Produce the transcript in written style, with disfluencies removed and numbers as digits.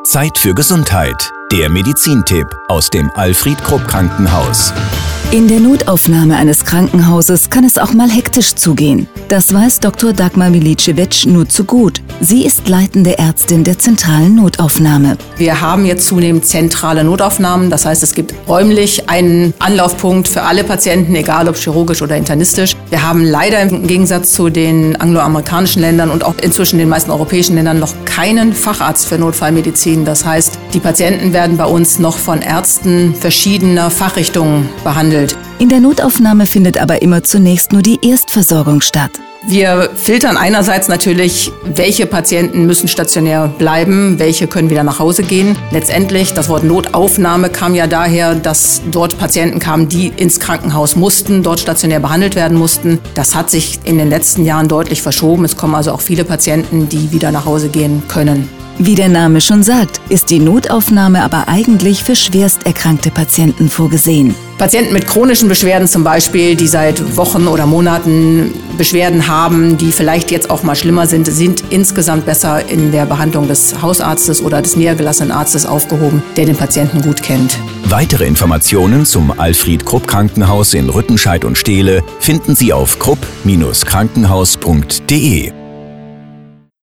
Zeit für Gesundheit. Der Medizintipp aus dem Alfred Krupp Krankenhaus. In der Notaufnahme eines Krankenhauses kann es auch mal hektisch zugehen. Das weiß Dr. Dagmar Milicevic nur zu gut. Sie ist leitende Ärztin der zentralen Notaufnahme. Wir haben jetzt zunehmend zentrale Notaufnahmen. Das heißt, es gibt räumlich einen Anlaufpunkt für alle Patienten, egal ob chirurgisch oder internistisch. Wir haben leider im Gegensatz zu den angloamerikanischen Ländern und auch inzwischen den meisten europäischen Ländern noch keinen Facharzt für Notfallmedizin. Das heißt, die Patienten werden bei uns noch von Ärzten verschiedener Fachrichtungen behandelt. In der Notaufnahme findet aber immer zunächst nur die Erstversorgung statt. Wir filtern einerseits natürlich, welche Patienten müssen stationär bleiben, welche können wieder nach Hause gehen. Letztendlich, das Wort Notaufnahme kam ja daher, dass dort Patienten kamen, die ins Krankenhaus mussten, dort stationär behandelt werden mussten. Das hat sich in den letzten Jahren deutlich verschoben. Es kommen also auch viele Patienten, die wieder nach Hause gehen können. Wie der Name schon sagt, ist die Notaufnahme aber eigentlich für schwerst erkrankte Patienten vorgesehen. Patienten mit chronischen Beschwerden zum Beispiel, die seit Wochen oder Monaten Beschwerden haben, die vielleicht jetzt auch mal schlimmer sind insgesamt besser in der Behandlung des Hausarztes oder des niedergelassenen Arztes aufgehoben, der den Patienten gut kennt. Weitere Informationen zum Alfred Krupp Krankenhaus in Rüttenscheid und Steele finden Sie auf krupp-krankenhaus.de.